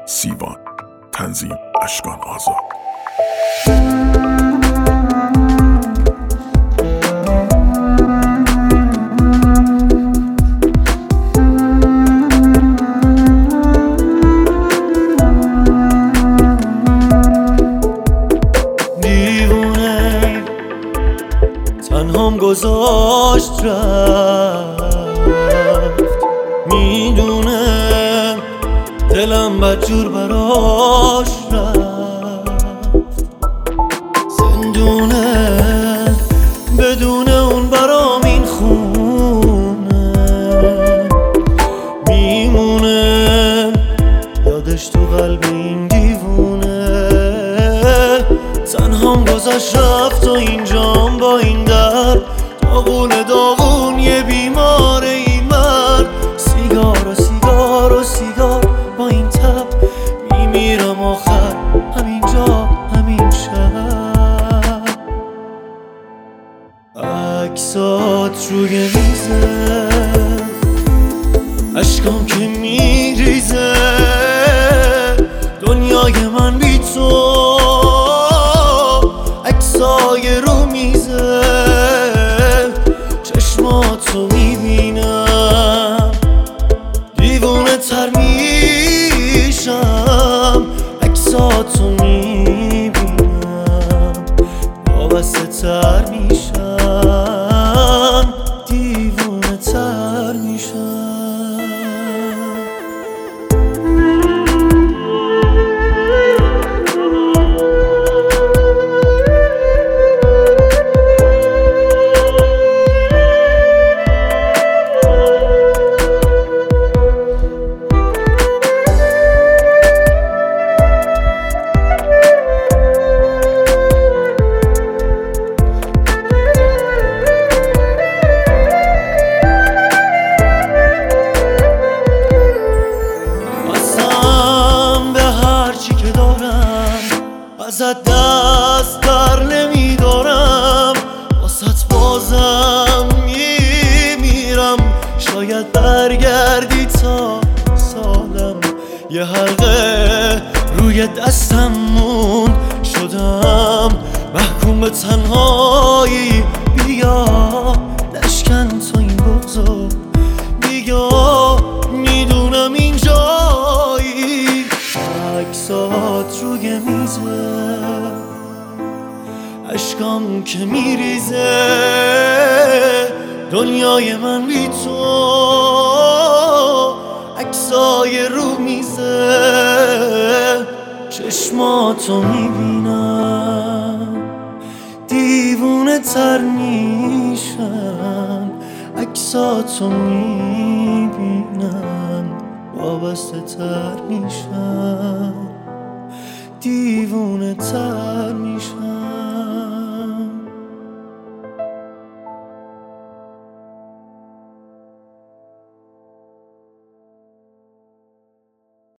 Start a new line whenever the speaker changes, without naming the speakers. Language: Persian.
سیوان. تنظیم اشکان آزاد.
دیوونه تنهام گذاشت رفت، میدونم دلم بدجور براش رفت، زندونه بدون اون برام این خونه میمونه، یادش تو قلب این دیوونه. تنهام گذاشت رفت و اینجام با این درد، داغون داغون یه بیمار این مرد. سیگار و سیگار و سیگار با این تب، میمیرم آخر همینجا همین شب. عکسات روی میزه، اشکام که میریزه، دنیای من بی تو. عکسای رو میزه، چشماتو میبینم، دیوونه تر میشم. عکساتو میبینم، وابسته تر میشم، دیوونه تر میشم. ازت دست در نمیدارم، واسط بازم میمیرم. شاید برگردی تا سالم، یه حلقه روی دستم موند. شدم محکوم به تنهایی، بیا نشکن تو این بغضو، بیا میدونم اینجایی. عکسات روی میزه، اشکام که میریزه، دنیای من بی تو. عکسای رو میزه، چشماتو میبینم، دیوونه تر میشم. عکساتو میبینم، وابسته تر میشم.